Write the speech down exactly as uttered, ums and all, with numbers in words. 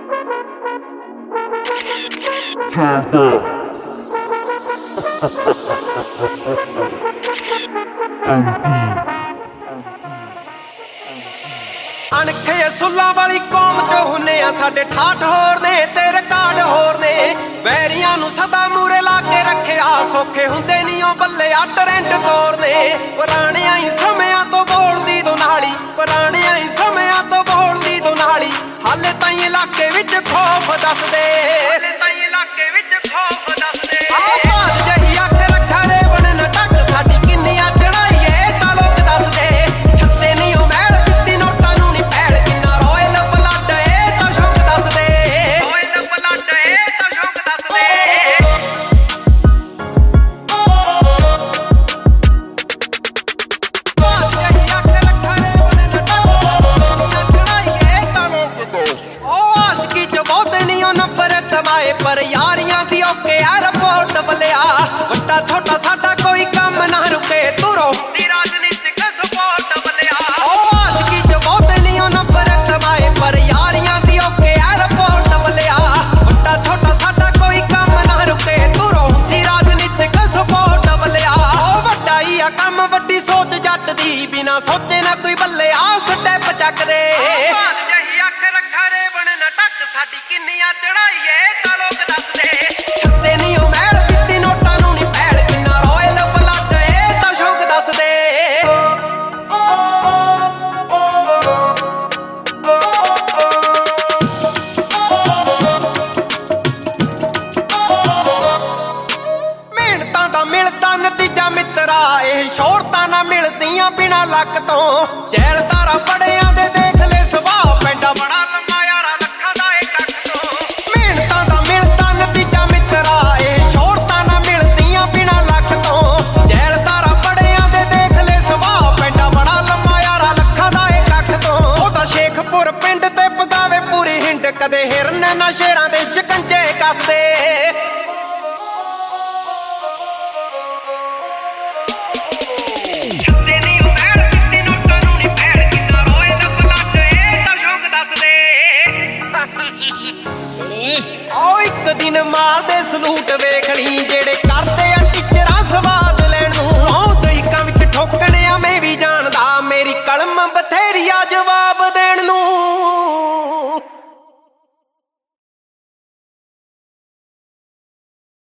ਅਣਖੇ ਅਸੂਲਾਂ ਵਾਲੀ ਕੌਮ ਚੋਂ ਹੁੰਨੇ ਆ ਸਾਡੇ ਠਾਠ ਹੋਰ ਨੇ ਤੇ ਰਿਕਾਰਡ ਹੋਰ ਨੇ। ਵੈਰੀਆਂ ਨੂੰ ਸਦਾ ਮੂਰੇ ਲਾ ਕੇ ਰੱਖਿਆ ਸੌਖੇ ਹੁੰਦੇ ਨੀ ਉਹ ਬੱਲਿਆ ਟਰੈਂਡ ਤੋਰਨੇ। ਪੁਰਾਣਿਆਂ ਹੀ ਸਮਿਆਂ ਤੋਂ ਬੋਲਦੀ ਦੁਨਾਲੀ, ਪੁਰਾਣਿਆਂ ਹੀ ਸਮਿਆਂ ਤੋਂ ਬੋਲਦੀ ਦੁਨਾਲੀ। ਹਾਲੇ ਤਾਈਂ ਇਲਾਕੇ ਵਿੱਚ ਖੌਫ ਦੱਸਦੇ, ਹਾਲੇ ਤਾਈਂ ਇਲਾਕੇ ਵਿੱਚ ਖੌਫ ਦੱਸਦੇ। ਆਹ ਬਾਤ ਜਹੀ ਅੱਖ ਰੱਖਾ ਰੇ ਬਣ ਨਾ ਟੱਕ ਸਾਡੀ ਕਿੰਨੀਆਂ ਚੜਾਈ ਏ ਤਾਂ ਲੋਕ ਦੱਸਦੇ। ਛੱਤੇ ਨੀ ਉਹ ਮਹਿਲ ਦਿੱਤੀ ਨੋਟਾਂ ਨੂੰ ਨੀ ਪੈਲ ਕਿੰਨਾ ਰੋਇਲ ਬਲੱਡ ਏ ਤਾਂ ਸ਼ੌਕ ਦੱਸਦੇ। ਰੋਇਲ ਬਲੱਡ ਏ ਤਾਂ ਸ਼ੌਕ ਦੱਸਦੇ। ਬਾਤ ਜਹੀ ਅੱਖ ਰੱਖਾ ਰੇ ਬਣ ਨਾ ਟੱਕ ਚੜਾਈ ਏ ਤਾਂ ਲੋਕ ਦੱਸਦੇ। ਉਹ ਆਸ਼ਕੀ ਚ ਬਹੁਤੇ ਨੀ ਉਹ ਨੰਬਰ ਕਮਾਏ ਪਰ ਯਾਰੀਆਂ ਦੀ ਓਕੇ ਆ ਰਿਪੋਰਟ ਬਲਿਆ। ਵੱਡਾ ਛੋਟਾ ਸਾਡਾ ਕੋਈ ਕੰਮ ਨਾ ਰੁਕੇ ਤੁਰੋ ਦੀ ਰਾਜਨੀਤਿਕ ਸਪੋਰਟ ਬਲਿਆ। ਉਹ ਆਸ਼ਕੀ ਚ ਬਹੁਤੇ ਨੀ ਉਹ ਨੰਬਰ ਕਮਾਏ ਪਰ ਯਾਰੀਆਂ ਦੀ ਓਕੇ ਆ ਰਿਪੋਰਟ ਬਲਿਆ। ਵੱਡਾ ਛੋਟਾ ਸਾਡਾ ਕੋਈ ਕੰਮ ਨਾ ਰੁਕੇ ਤੁਰੋ ਦੀ ਰਾਜਨੀਤਿਕ ਸਪੋਰਟ ਬਲਿਆ। ਉਹ ਵੱਡਾ ਹੀ ਆ ਕੰਮ ਵੱਡੀ ਸੋਚ ਜੱਟ ਦੀ ਬਿਨਾ ਸੋਚੇ ਨਾ ਕੋਈ ਬੱਲੇ ਆ ਸਟੈਪ ਚੱਕਦੇ। ਅੱਖ ਰੱਖਾ ਰੇ ਬਣ ਨਾ ਟੱਕ ਸਾਡੀ ਕਿੰਨੀਆਂ ਚੜਾਈ ਏ ਤਾਂ ਲੋਕ ਦੱਸਦੇ। ਛੱਤੇ ਨੀ ਉਹ ਮਹਿਲ ਦਿੱਤੀ ਨੋਟਾਂ ਨੂੰ ਨੀ ਪੈਲ ਕਿੰਨਾ ਰੋਇਲ ਬਲੱਡ ਏ ਤਾਂ ਸ਼ੌਕ ਦੱਸਦੇ। ਮਿਹਨਤਾਂ ਦਾ ਮਿਲਦਾ ਨਤੀਜਾ ਮਿੱਤਰਾ ਇਹ ਸ਼ੋਹਰਤਾਂ ਨਾ ਮਿਲਦੀਆਂ ਬਿਨਾ ਲੱਕ ਤੋਂ। ਜੈਲਦਾਰਾ ਬੜਿਆਂ ਦੇ ਦੇਖ ਲੈ ਸੁਭਾਅ ਪੈਂਡਾ ਬੜਾ ਲੰਮਾ ਯਾਰਾ ਲੱਖਾਂ ਦਾ ਏ ਕੱਖ ਤੋਂ। ਮਿਹਨਤਾਂ ਦਾ ਮਿਲਦਾ ਨਤੀਜਾ ਮਿੱਤਰਾ ਇਹ ਸ਼ੋਹਰਤਾਂ ਨਾ ਮਿਲਦੀਆਂ ਬਿਨਾ ਲੱਕ ਤੋਂ। ਜੈਲਦਾਰਾ ਬੜਿਆਂ ਦੇ ਦੇਖ ਲੈ ਸੁਭਾਅ ਪੈਂਡਾ ਬੜਾ ਲੰਮਾ ਯਾਰਾ ਲੱਖਾਂ ਦਾ ਏ ਕੱਖ ਤੋਂ। ਉਹ ਤਾਂ ਸ਼ੇਖਪੁਰ ਪਿੰਡ ਤੇ ਪਗਾਵੇ ਪੂਰੀ ਹਿੰਡ ਕਦੇ ਹਿਰਨ ਨਾ ਸ਼ੇਰਾਂ ਦੇ ਸ਼ਿਕੰਜੇ ਕੱਸਦੇ। ਉਹ ਇੱਕ ਦਿਨ ਮਾਰਦੇ ਸਲੂਟ ਵੇਖਣੀ